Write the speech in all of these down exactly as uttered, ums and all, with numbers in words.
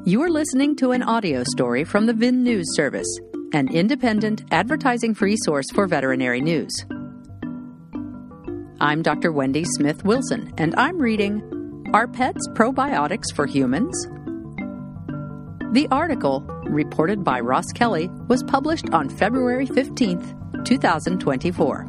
You are listening to an audio story from the V I N News Service, an independent, advertising-free source for veterinary news. I'm Doctor Wendy Smith Wilson, and I'm reading, Are Pets Probiotics for Humans? The article, reported by Ross Kelly, was published on February fifteenth, twenty twenty-four.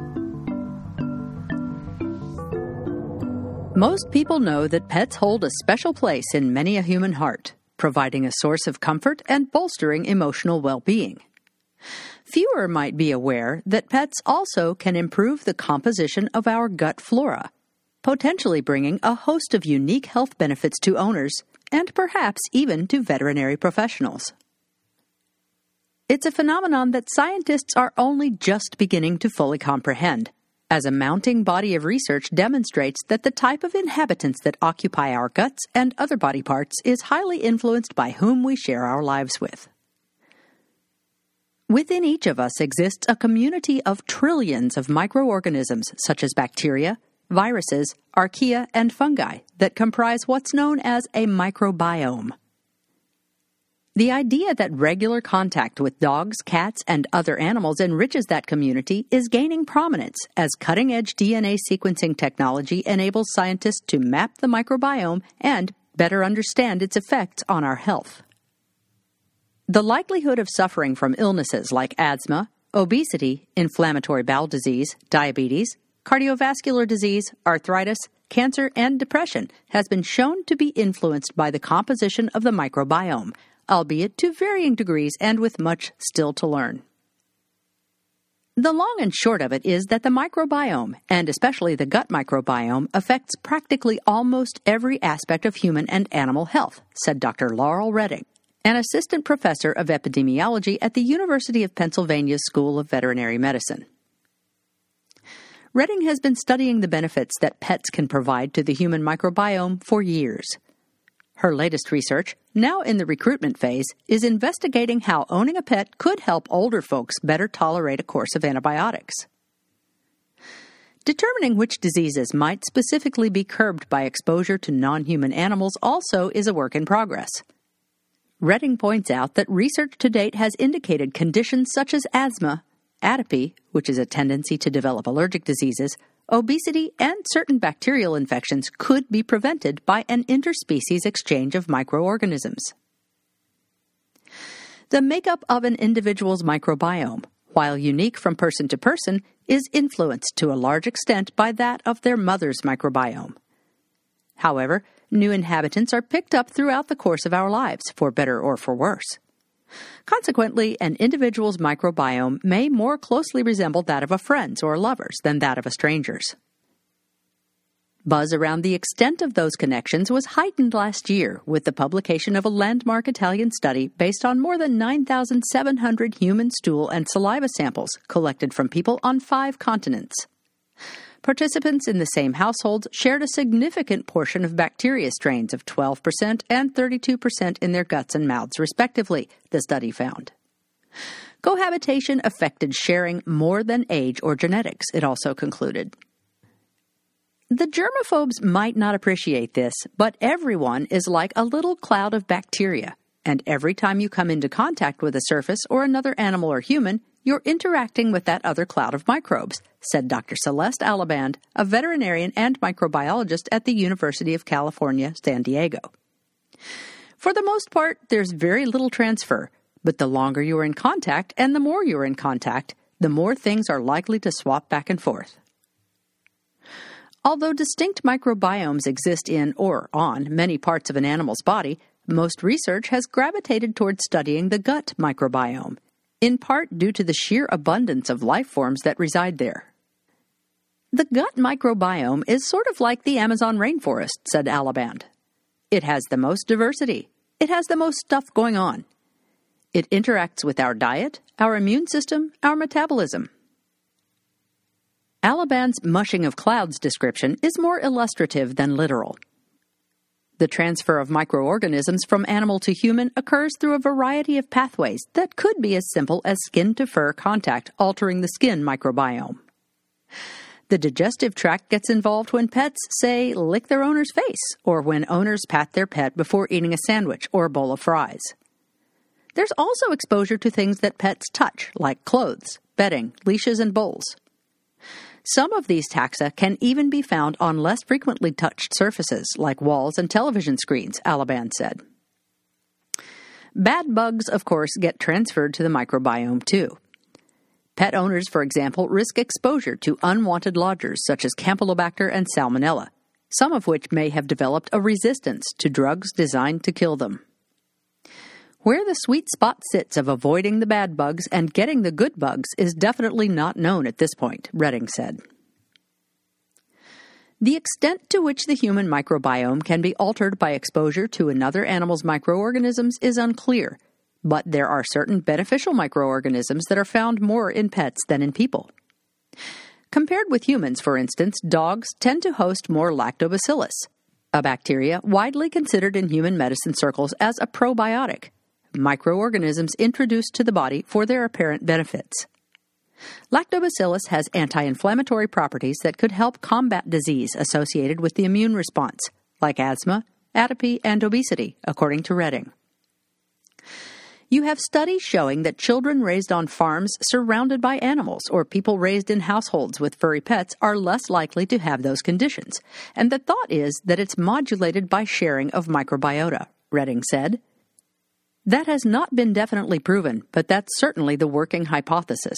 Most people know that pets hold a special place in many a human heart, providing a source of comfort and bolstering emotional well-being. Fewer might be aware that pets also can improve the composition of our gut flora, potentially bringing a host of unique health benefits to owners and perhaps even to veterinary professionals. It's a phenomenon that scientists are only just beginning to fully comprehend, as a mounting body of research demonstrates that the type of inhabitants that occupy our guts and other body parts is highly influenced by whom we share our lives with. Within each of us exists a community of trillions of microorganisms such as bacteria, viruses, archaea, and fungi that comprise what's known as a microbiome. The idea that regular contact with dogs, cats, and other animals enriches that community is gaining prominence as cutting-edge D N A sequencing technology enables scientists to map the microbiome and better understand its effects on our health. The likelihood of suffering from illnesses like asthma, obesity, inflammatory bowel disease, diabetes, cardiovascular disease, arthritis, cancer, and depression has been shown to be influenced by the composition of the microbiome, albeit to varying degrees and with much still to learn. The long and short of it is that the microbiome, and especially the gut microbiome, affects practically almost every aspect of human and animal health, said Doctor Laurel Redding, an assistant professor of epidemiology at the University of Pennsylvania School of Veterinary Medicine. Redding has been studying the benefits that pets can provide to the human microbiome for years. Her latest research, now in the recruitment phase, is investigating how owning a pet could help older folks better tolerate a course of antibiotics. Determining which diseases might specifically be curbed by exposure to non-human animals also is a work in progress. Redding points out that research to date has indicated conditions such as asthma, atopy, which is a tendency to develop allergic diseases, obesity, and certain bacterial infections could be prevented by an interspecies exchange of microorganisms. The makeup of an individual's microbiome, while unique from person to person, is influenced to a large extent by that of their mother's microbiome. However, new inhabitants are picked up throughout the course of our lives, for better or for worse. Consequently, an individual's microbiome may more closely resemble that of a friend's or lover's than that of a stranger's. Buzz around the extent of those connections was heightened last year with the publication of a landmark Italian study based on more than nine thousand seven hundred human stool and saliva samples collected from people on five continents. Participants in the same households shared a significant portion of bacteria strains of twelve percent and thirty-two percent in their guts and mouths, respectively, the study found. Cohabitation affected sharing more than age or genetics, it also concluded. The germaphobes might not appreciate this, but everyone is like a little cloud of bacteria, and every time you come into contact with a surface or another animal or human, you're interacting with that other cloud of microbes, said Doctor Celeste Alaband, a veterinarian and microbiologist at the University of California, San Diego. For the most part, there's very little transfer, but the longer you're in contact and the more you're in contact, the more things are likely to swap back and forth. Although distinct microbiomes exist in or on many parts of an animal's body, most research has gravitated towards studying the gut microbiome, in part due to the sheer abundance of life forms that reside there. The gut microbiome is sort of like the Amazon rainforest, said Alaband. It has the most diversity. It has the most stuff going on. It interacts with our diet, our immune system, our metabolism. Alaband's mushing of clouds description is more illustrative than literal. The transfer of microorganisms from animal to human occurs through a variety of pathways that could be as simple as skin-to-fur contact altering the skin microbiome. The digestive tract gets involved when pets, say, lick their owner's face, or when owners pat their pet before eating a sandwich or a bowl of fries. There's also exposure to things that pets touch, like clothes, bedding, leashes, and bowls. Some of these taxa can even be found on less frequently touched surfaces, like walls and television screens, Alaband said. Bad bugs, of course, get transferred to the microbiome, too. Pet owners, for example, risk exposure to unwanted lodgers such as Campylobacter and Salmonella, some of which may have developed a resistance to drugs designed to kill them. Where the sweet spot sits of avoiding the bad bugs and getting the good bugs is definitely not known at this point, Redding said. The extent to which the human microbiome can be altered by exposure to another animal's microorganisms is unclear, but there are certain beneficial microorganisms that are found more in pets than in people. Compared with humans, for instance, dogs tend to host more lactobacillus, a bacteria widely considered in human medicine circles as a probiotic, microorganisms introduced to the body for their apparent benefits. Lactobacillus has anti-inflammatory properties that could help combat disease associated with the immune response, like asthma, atopy, and obesity, according to Redding. You have studies showing that children raised on farms surrounded by animals or people raised in households with furry pets are less likely to have those conditions, and the thought is that it's modulated by sharing of microbiota, Redding said. That has not been definitely proven, but that's certainly the working hypothesis.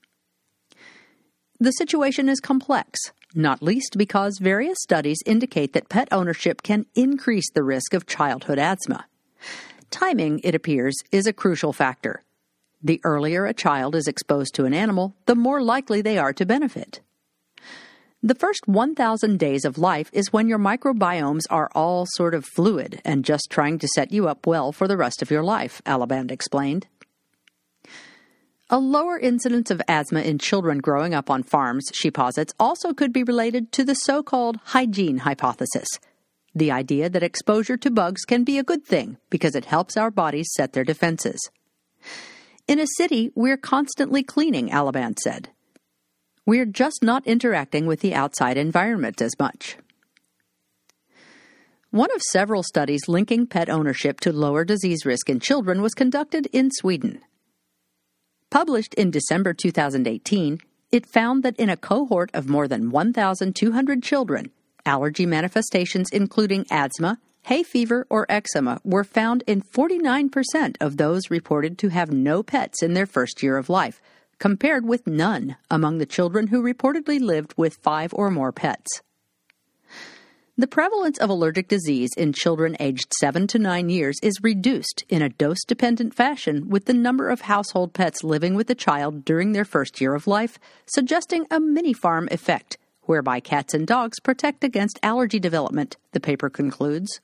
The situation is complex, not least because various studies indicate that pet ownership can increase the risk of childhood asthma. Timing, it appears, is a crucial factor. The earlier a child is exposed to an animal, the more likely they are to benefit. The first one thousand days of life is when your microbiomes are all sort of fluid and just trying to set you up well for the rest of your life, Alaband explained. A lower incidence of asthma in children growing up on farms, she posits, also could be related to the so-called hygiene hypothesis, the idea that exposure to bugs can be a good thing because it helps our bodies set their defenses. In a city, we're constantly cleaning, Alaband said. We're just not interacting with the outside environment as much. One of several studies linking pet ownership to lower disease risk in children was conducted in Sweden. Published in December two thousand eighteen, it found that in a cohort of more than one thousand two hundred children, allergy manifestations including asthma, hay fever, or eczema were found in forty-nine percent of those reported to have no pets in their first year of life, compared with none among the children who reportedly lived with five or more pets. The prevalence of allergic disease in children aged seven to nine years is reduced in a dose-dependent fashion with the number of household pets living with the child during their first year of life, suggesting a mini-farm effect, whereby cats and dogs protect against allergy development, the paper concludes.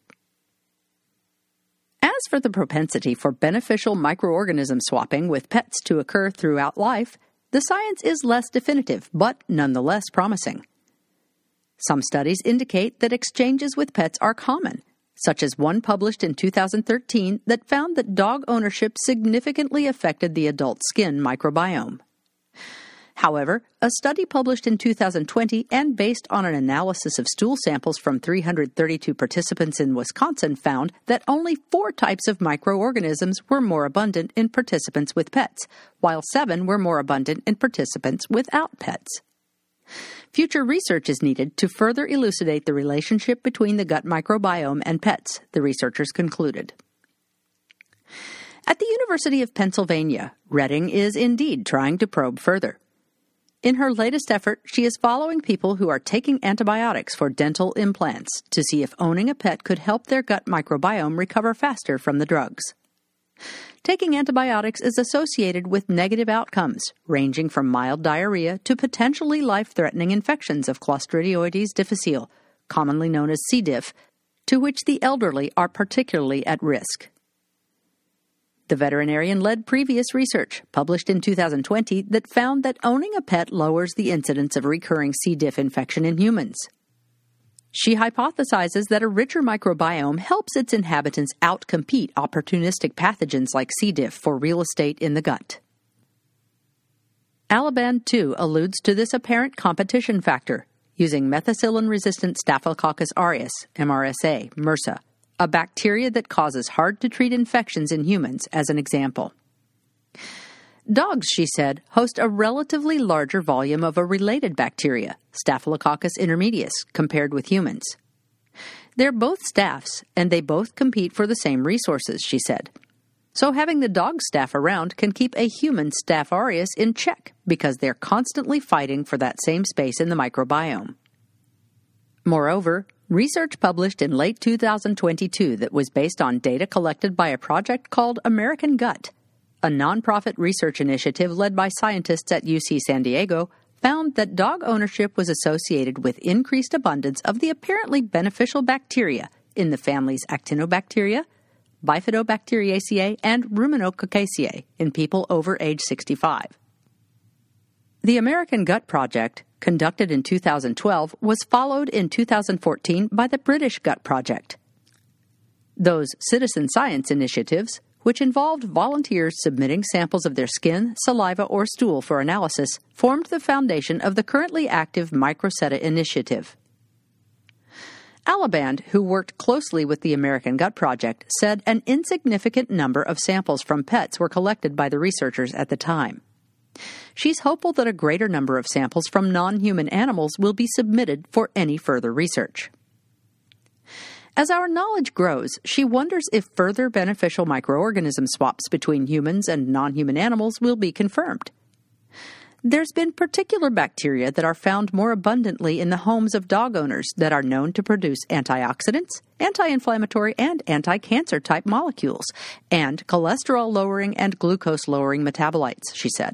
As for the propensity for beneficial microorganism swapping with pets to occur throughout life, the science is less definitive, but nonetheless promising. Some studies indicate that exchanges with pets are common, such as one published in two thousand thirteen that found that dog ownership significantly affected the adult skin microbiome. However, a study published in two thousand twenty and based on an analysis of stool samples from three hundred thirty-two participants in Wisconsin found that only four types of microorganisms were more abundant in participants with pets, while seven were more abundant in participants without pets. Future research is needed to further elucidate the relationship between the gut microbiome and pets, the researchers concluded. At the University of Pennsylvania, Redding is indeed trying to probe further. In her latest effort, she is following people who are taking antibiotics for dental implants to see if owning a pet could help their gut microbiome recover faster from the drugs. Taking antibiotics is associated with negative outcomes, ranging from mild diarrhea to potentially life-threatening infections of Clostridioides difficile, commonly known as C. diff, to which the elderly are particularly at risk. The veterinarian led previous research, published in two thousand twenty, that found that owning a pet lowers the incidence of recurring C. diff infection in humans. She hypothesizes that a richer microbiome helps its inhabitants outcompete opportunistic pathogens like C. diff for real estate in the gut. Alaband, too, alludes to this apparent competition factor, using methicillin-resistant Staphylococcus aureus, M R S A, MRSA, a bacteria that causes hard-to-treat infections in humans, as an example. Dogs, she said, host a relatively larger volume of a related bacteria, Staphylococcus intermedius, compared with humans. They're both staphs, and they both compete for the same resources, she said. So having the dog staph around can keep a human Staph aureus in check because they're constantly fighting for that same space in the microbiome. Moreover, research published in late two thousand twenty-two that was based on data collected by a project called American Gut, a nonprofit research initiative led by scientists at U C San Diego, found that dog ownership was associated with increased abundance of the apparently beneficial bacteria in the families Actinobacteria, Bifidobacteriaceae, and Ruminococcaceae in people over age sixty-five. The American Gut Project, conducted in two thousand twelve, was followed in two thousand fourteen by the British Gut Project. Those citizen science initiatives, which involved volunteers submitting samples of their skin, saliva, or stool for analysis, formed the foundation of the currently active Microsetta initiative. Alaband, who worked closely with the American Gut Project, said an insignificant number of samples from pets were collected by the researchers at the time. She's hopeful that a greater number of samples from non-human animals will be submitted for any further research. As our knowledge grows, she wonders if further beneficial microorganism swaps between humans and non-human animals will be confirmed. There's been particular bacteria that are found more abundantly in the homes of dog owners that are known to produce antioxidants, anti-inflammatory, and anti-cancer type molecules, and cholesterol-lowering and glucose-lowering metabolites, she said.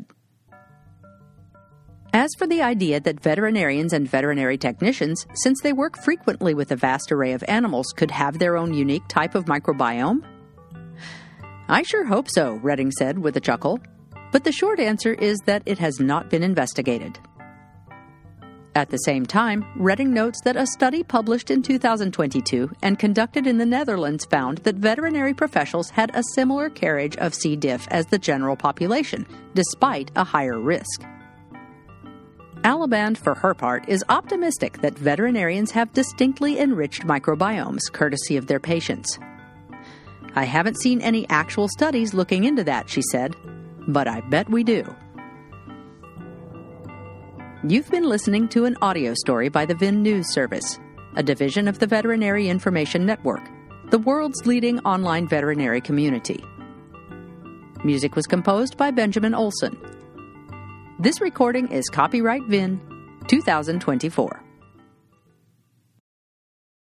As for the idea that veterinarians and veterinary technicians, since they work frequently with a vast array of animals, could have their own unique type of microbiome? I sure hope so, Redding said with a chuckle. But the short answer is that it has not been investigated. At the same time, Redding notes that a study published in two thousand twenty-two and conducted in the Netherlands found that veterinary professionals had a similar carriage of C. diff as the general population, despite a higher risk. Alaband, for her part, is optimistic that veterinarians have distinctly enriched microbiomes courtesy of their patients. I haven't seen any actual studies looking into that, she said, but I bet we do. You've been listening to an audio story by the V I N News Service, a division of the Veterinary Information Network, the world's leading online veterinary community. Music was composed by Benjamin Olson. This recording is copyright V I N twenty twenty-four.